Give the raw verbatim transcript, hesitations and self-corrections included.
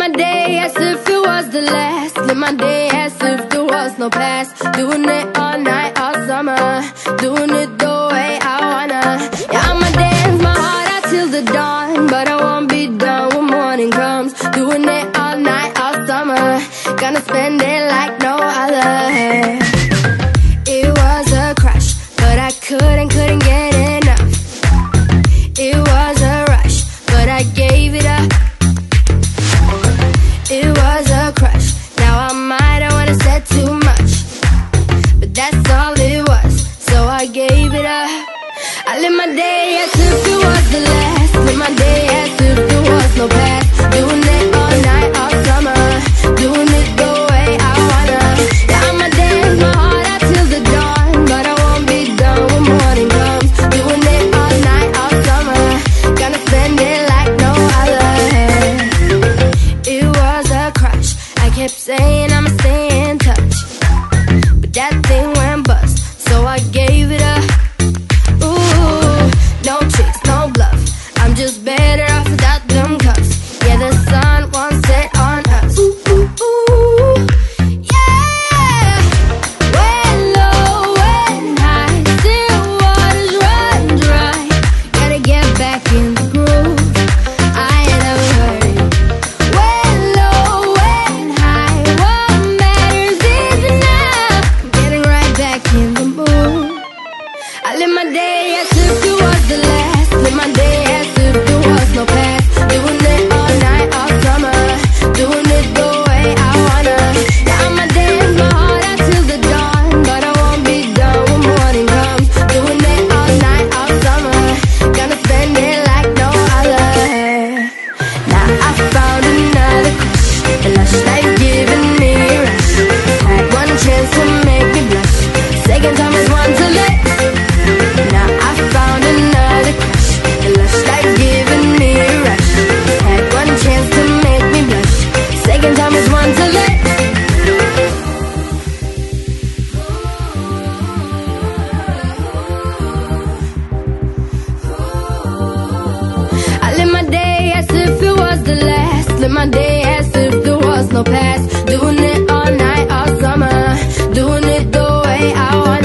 my day as if it was the last. Live my day as if there was no past. Doing it all night, all summer. Doing it the way I wanna. Yeah, I'ma dance my heart out till the dawn, but I won't be done when morning comes. Doing it all night, all summer. Gonna spend it like no other. It was a crush, but I couldn't, couldn't get enough. It was a rush, but I gave it up. It was a crush, now I might have wanna said too much, but that's all it was, so I gave it up. I live my day as if it was the last. Live my day as if there was no past. Doing it all night, all summer. Doing it the way I wanna. Yeah, I'ma dance my heart out till the dawn, but I won't be done when morning comes. Doing it all night, all summer. Gonna spend it like no other. It was a crush, I kept saying I'ma stay in touch, but that thing went bust, so I gave it up. Ooh, no tricks, no bluff, I'm just better off without them cuffs. Yeah, the sun won't set on us. Ooh, ooh, ooh, yeah. When low, when high, still waters run dry. Gotta get back in the groove, I ain't never heard it. When low, when high, what matters is now. I'm getting right back in the mood. I live my day as if it was the last. Live my day as if there was no past. Doing it all night, all summer. Doing it the way I wanna. Yeah, I'ma dance my heart out till the dawn, but I won't be done when morning comes. Doing it all night, all summer. Gonna spend it like no other. Now I found another crush, the lush life giving me a rush. Had one chance to make me blush, second time is one to let. Now I found another crush, the lush life giving me a rush. Had one chance to make me blush, second time is one to let. I live my day as if it was the last. Live my day as if there was no past. Doing it all night, all summer. Doing it the way I want.